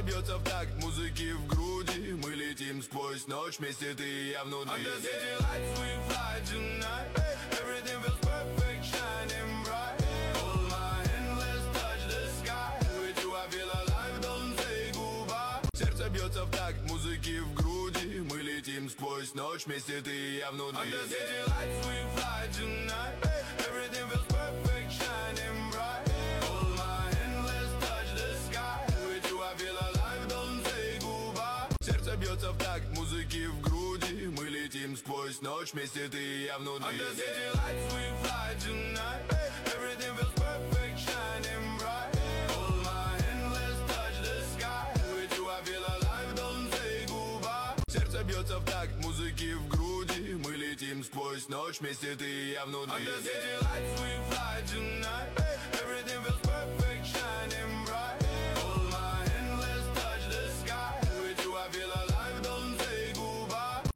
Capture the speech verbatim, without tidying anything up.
бьется в такт музыки в груди. Мы летим сквозь ночь, вместе ты и я внутри. Under city lights we fly tonight. Everything feels perfect, shining bright. Hold my hand, let's touch the sky. With you I feel alive, don't say goodbye. Сердце бьется в такт музыки в груди. Мы летим сквозь ночь, вместе ты и я внутри. Under city lights we fly tonight. Everything feels perfect, shining bright. Hold my hand, let's touch the sky. With you I feel alive, don't say goodbye. Сердце бьется в такт музыки в груди. Мы летим сквозь ночь, вместе ты и я внутри. Under city lights we fly tonight. Everything feels perfect, shining bright. Hold my hand, let's touch the sky. With you I feel alive, don't say goodbye. Сердце бьется в такт музыки в груди. Мы летим сквозь ночь, вместе ты и я внутри. Under city lights we fly tonight. Everything feels perfect, shining bright.